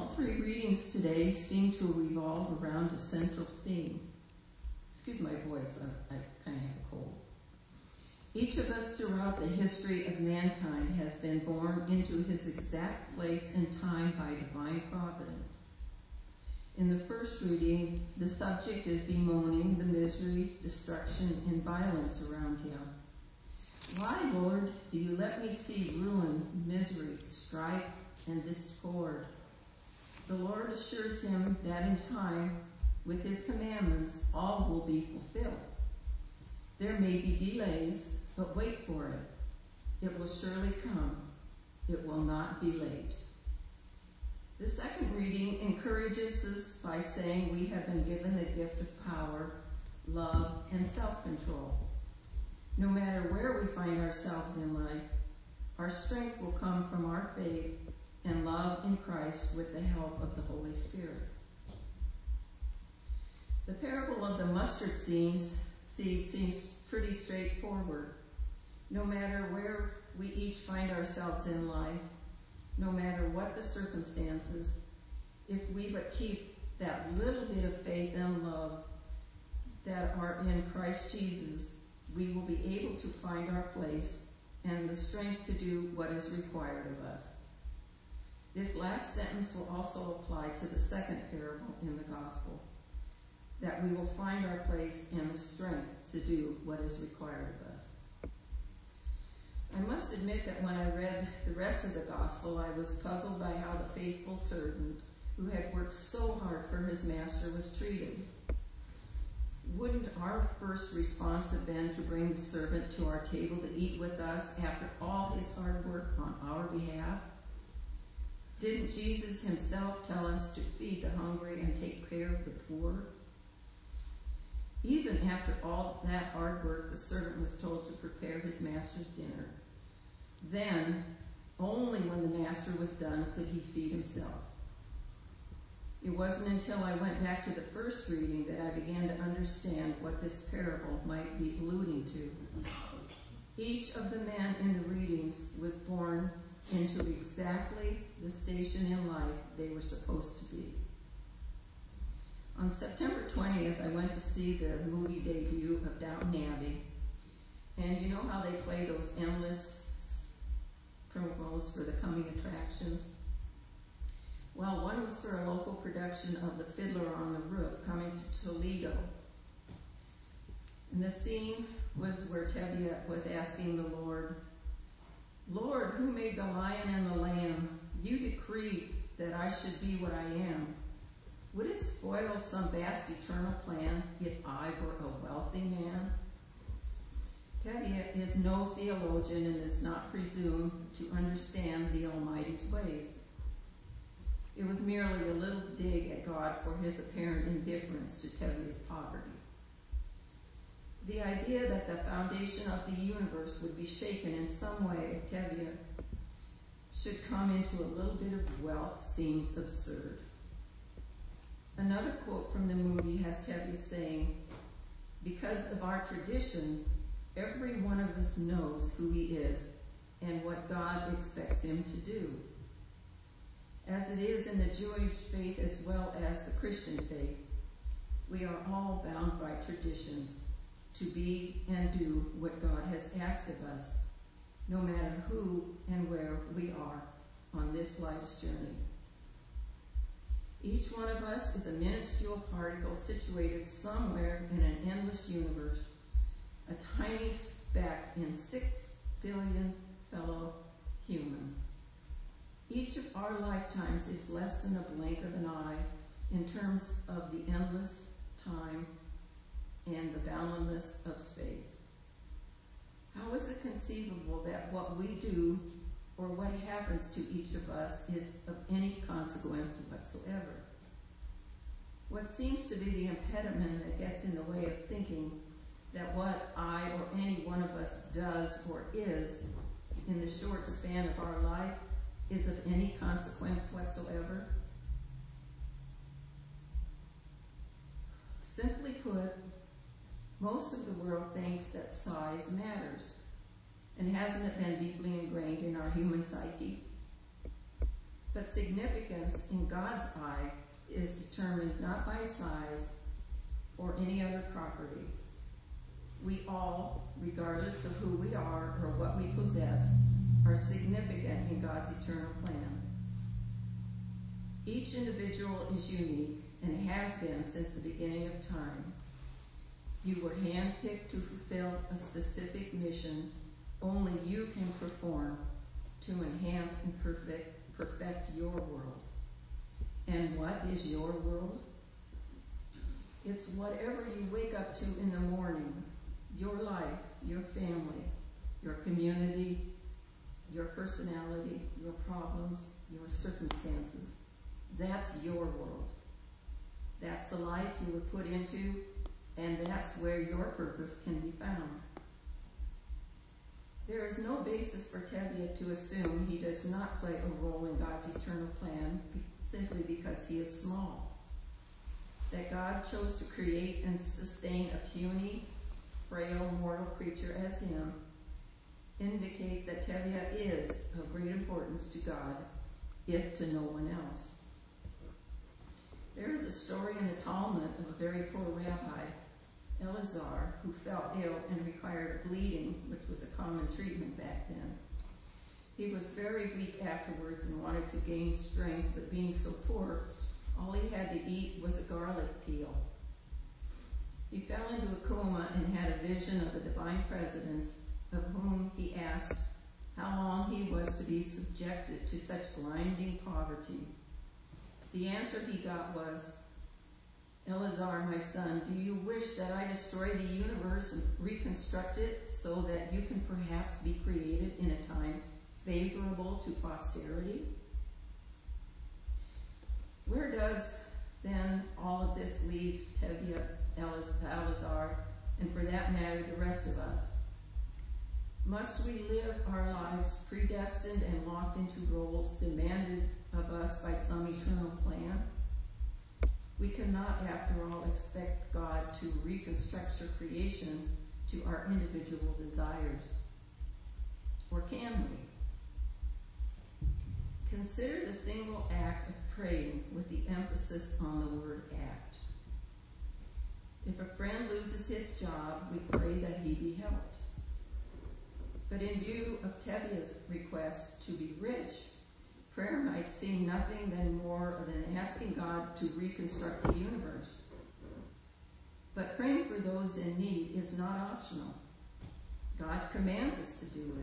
All three readings today seem to revolve around a central theme. Excuse my voice, I kind of have a cold. Each of us throughout the history of mankind has been born into his exact place and time by divine providence. In the first reading, the subject is bemoaning the misery, destruction, and violence around him. Why, Lord, do you let me see ruin, misery, strife, and discord? The Lord assures him that in time, with his commandments, all will be fulfilled. There may be delays, but wait for it. It will surely come. It will not be late. The second reading encourages us by saying we have been given the gift of power, love, and self-control. No matter where we find ourselves in life, our strength will come from our faith and love in Christ with the help of the Holy Spirit. The parable of the mustard seed seems pretty straightforward. No matter where we each find ourselves in life, no matter what the circumstances, if we but keep that little bit of faith and love that are in Christ Jesus, we will be able to find our place and the strength to do what is required of us. This last sentence will also apply to the second parable in the gospel, that we will find our place and the strength to do what is required of us. I must admit that when I read the rest of the gospel, I was puzzled by how the faithful servant who had worked so hard for his master was treated. Wouldn't our first response have been to bring the servant to our table to eat with us after all his hard work on our behalf? Didn't Jesus himself tell us to feed the hungry and take care of the poor? Even after all that hard work, the servant was told to prepare his master's dinner. Then, only when the master was done could he feed himself. It wasn't until I went back to the first reading that I began to understand what this parable might be alluding to. Each of the men in the readings was born into exactly the station in life they were supposed to be. On September 20th, I went to see the movie debut of Downton Abbey. And you know how they play those endless promos for the coming attractions? Well, one was for a local production of The Fiddler on the Roof coming to Toledo. And the scene was where Tevye was asking the Lord, "Lord, who made the lion and the lamb? You decreed that I should be what I am. Would it spoil some vast eternal plan if I were a wealthy man?" Tevye is no theologian and does not presume to understand the Almighty's ways. It was merely a little dig at God for his apparent indifference to Tevye's poverty. The idea that the foundation of the universe would be shaken in some way if Tevye should come into a little bit of wealth seems absurd. Another quote from the movie has Tevye saying, "Because of our tradition, every one of us knows who he is and what God expects him to do." As it is in the Jewish faith as well as the Christian faith, we are all bound by traditions to be and do what God has asked of us, no matter who and where we are on this life's journey. Each one of us is a minuscule particle situated somewhere in an endless universe, a tiny speck in 6 billion fellow humans. Each of our lifetimes is less than a blink of an eye in terms of the endless time and the boundlessness of space. How is it conceivable that what we do or what happens to each of us is of any consequence whatsoever? What seems to be the impediment that gets in the way of thinking that what I or any one of us does or is in the short span of our life is of any consequence whatsoever? Simply put, most of the world thinks that size matters. And hasn't it been deeply ingrained in our human psyche? But significance in God's eye is determined not by size or any other property. We all, regardless of who we are or what we possess, are significant in God's eternal plan. Each individual is unique and has been since the beginning of time. You were handpicked to fulfill a specific mission only you can perform to enhance and perfect your world. And what is your world? It's whatever you wake up to in the morning, your life, your family, your community, your personality, your problems, your circumstances. That's your world. That's the life you were put into, and that's where your purpose can be found. There is no basis for Tevye to assume he does not play a role in God's eternal plan simply because he is small. That God chose to create and sustain a puny, frail, mortal creature as him indicates that Tevye is of great importance to God, if to no one else. There is a story in the Talmud of a very poor rabbi, Elazar, who fell ill and required bleeding, which was a common treatment back then. He was very weak afterwards and wanted to gain strength, but being so poor, all he had to eat was a garlic peel. He fell into a coma and had a vision of a divine presence of whom he asked how long he was to be subjected to such grinding poverty. The answer he got was, Elazar, my son, do you wish that I destroy the universe and reconstruct it so that you can perhaps be created in a time favorable to posterity? Where does then all of this leave Tevye, Elazar, and for that matter, the rest of us? Must we live our lives predestined and locked into roles demanded of us by some eternal plan? We cannot, after all, expect God to reconstruct your creation to our individual desires. Or can we? Consider the single act of praying with the emphasis on the word act. If a friend loses his job, we pray that he be helped. But in view of Tevye's request to be rich, prayer might seem nothing more than asking God to reconstruct the universe. But praying for those in need is not optional. God commands us to do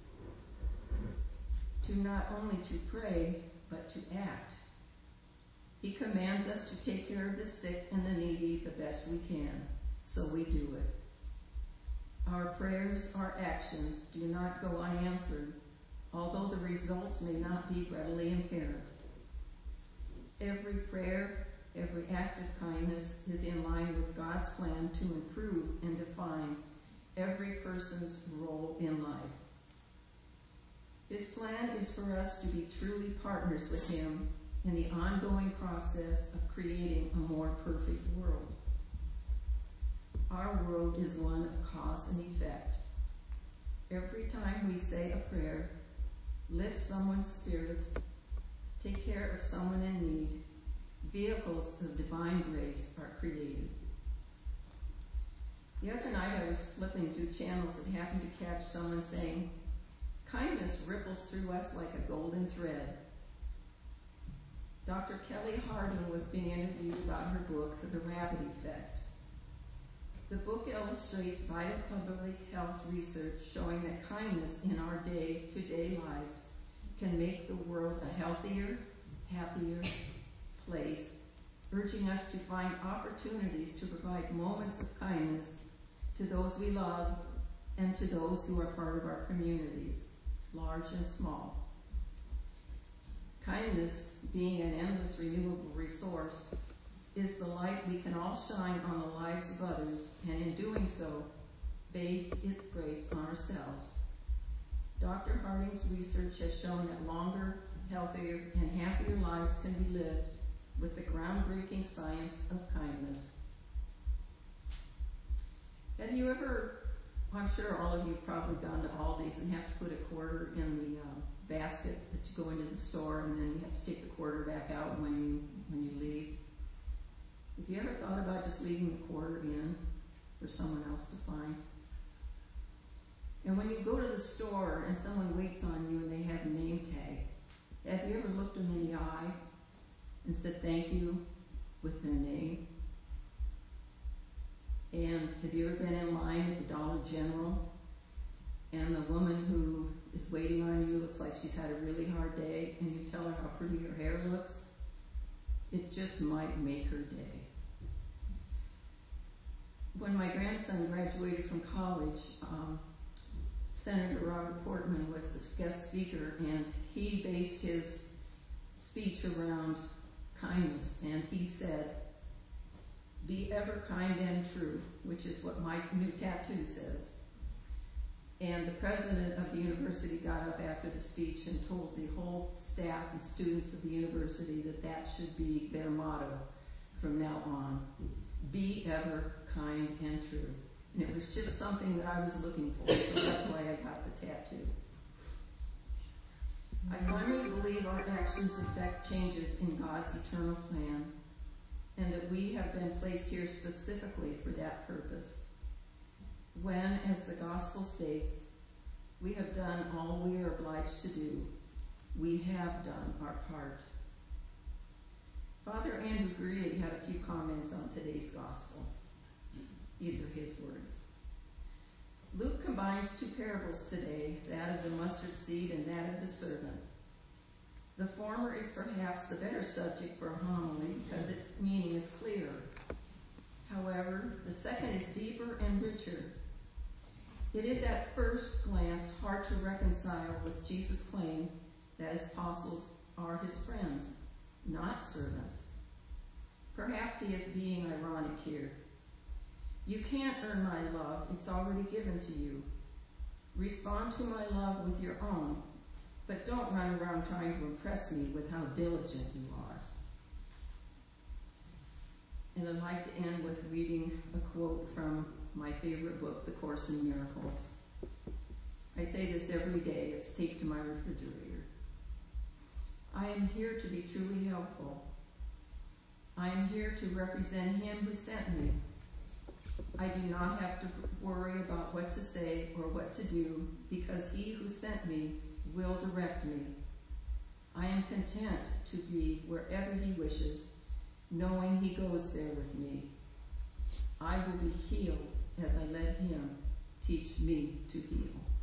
it. To not only to pray, but to act. He commands us to take care of the sick and the needy the best we can, so we do it. Our prayers, our actions do not go unanswered, although the results may not be readily apparent. Every prayer, every act of kindness is in line with God's plan to improve and define every person's role in life. His plan is for us to be truly partners with him in the ongoing process of creating a more perfect world. Our world is one of cause and effect. Every time we say a prayer, lift someone's spirits, take care of someone in need, vehicles of divine grace are created. The other night I was flipping through channels and happened to catch someone saying, kindness ripples through us like a golden thread. Dr. Kelly Harding was being interviewed about her book, The Rabbit Effect. The book illustrates vital public health research showing that kindness in our day-to-day lives can make the world a healthier, happier place, urging us to find opportunities to provide moments of kindness to those we love and to those who are part of our communities, large and small. Kindness, being an endless renewable resource, is the light we can all shine on the lives of others, and in doing so, bathe its grace on ourselves. Dr. Harding's research has shown that longer, healthier, and happier lives can be lived with the groundbreaking science of kindness. Have you ever, I'm sure all of you have probably gone to Aldi's and have to put a quarter in the basket that you go into the store, and then you have to take the quarter back out when you leave. Have you ever thought about just leaving the quarter in for someone else to find? And when you go to the store and someone waits on you and they have a name tag, have you ever looked them in the eye and said thank you with their name? And have you ever been in line at the Dollar General and the woman who is waiting on you looks like she's had a really hard day, and you tell her how pretty her hair looks? It just might make her day. When my grandson graduated from college, Senator Robert Portman was the guest speaker, and he based his speech around kindness, and he said, "Be ever kind and true," which is what my new tattoo says. And the president of the university got up after the speech and told the whole staff and students of the university that that should be their motto from now on. Be ever kind and true. And it was just something that I was looking for, so that's why I got the tattoo. I firmly believe our actions affect changes in God's eternal plan, and that we have been placed here specifically for that purpose. When, as the gospel states, we have done all we are obliged to do, we have done our part. Father Andrew Greeley had a few comments on today's gospel. These are his words. Luke combines two parables today, that of the mustard seed and that of the servant. The former is perhaps the better subject for a homily because its meaning is clear. However, the second is deeper and richer. It is at first glance hard to reconcile with Jesus' claim that his apostles are his friends, not servants. Perhaps he is being ironic here. You can't earn my love, it's already given to you. Respond to my love with your own, but don't run around trying to impress me with how diligent you are. And I'd like to end with reading a quote from my favorite book, The Course in Miracles. I say this every day, it's taped to my refrigerator. I am here to be truly helpful. I am here to represent him who sent me. I do not have to worry about what to say or what to do, because he who sent me will direct me. I am content to be wherever he wishes, knowing he goes there with me. I will be healed as I let him teach me to heal.